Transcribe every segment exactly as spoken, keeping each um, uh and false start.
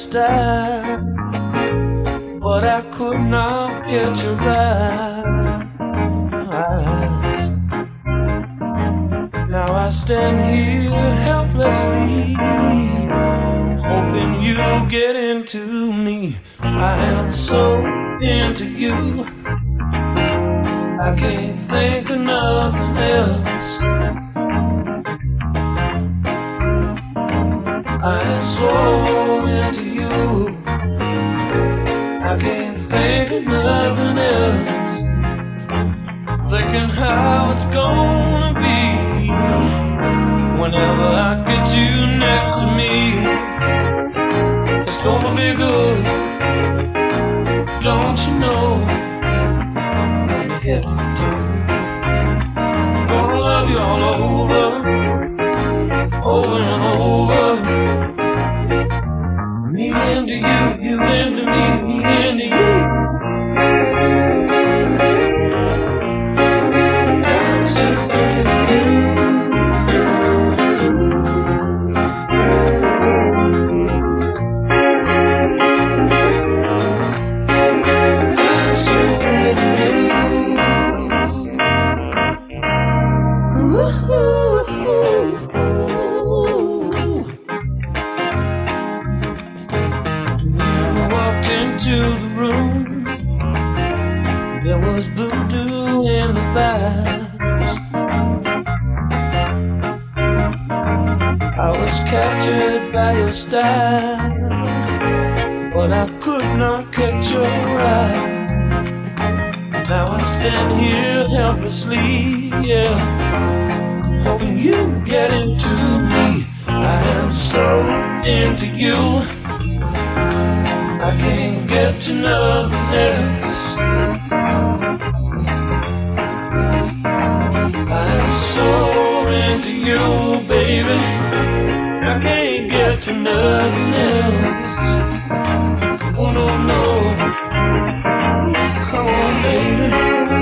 style, but I could not get your eyes. Now I stand here helplessly, hoping you get into me. I am so into you, I can't think of nothing else. I am so into you, I can't think of nothing else. Thinking how it's gonna be whenever I get you next to me. It's gonna be good, don't you know? When you get to gonna love you all over, over and over. Me into you, you into me, me into you. I'm so into you. I'm so into you. Ooh. Into the room, there was voodoo in the vibes. I was captured by your style, but I could not catch your eye. Now I stand here helplessly, yeah, hoping you get into me. I am so into you, I can't get to nothing else. I'm so into you, baby, I can't get to nothing else. Oh no, no, come on, baby.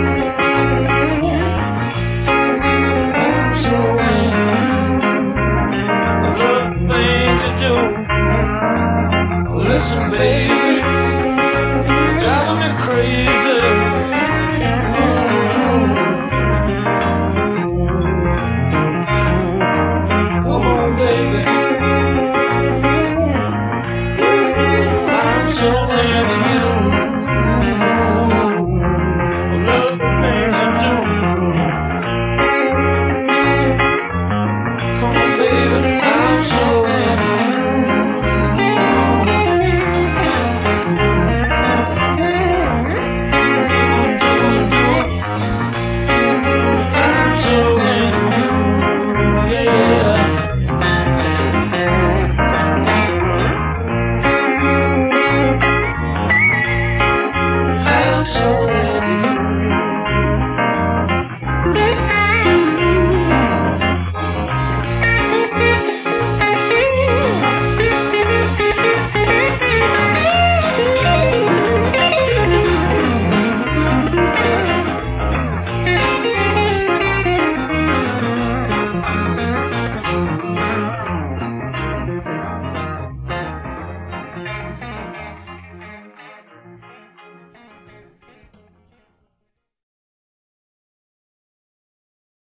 I'm so into you, I love the things you do. Listen, baby, you're driving me crazy. Ooh. Come on, baby. I'm so into you. I love the things you do. Come on, baby, I'm so into you. So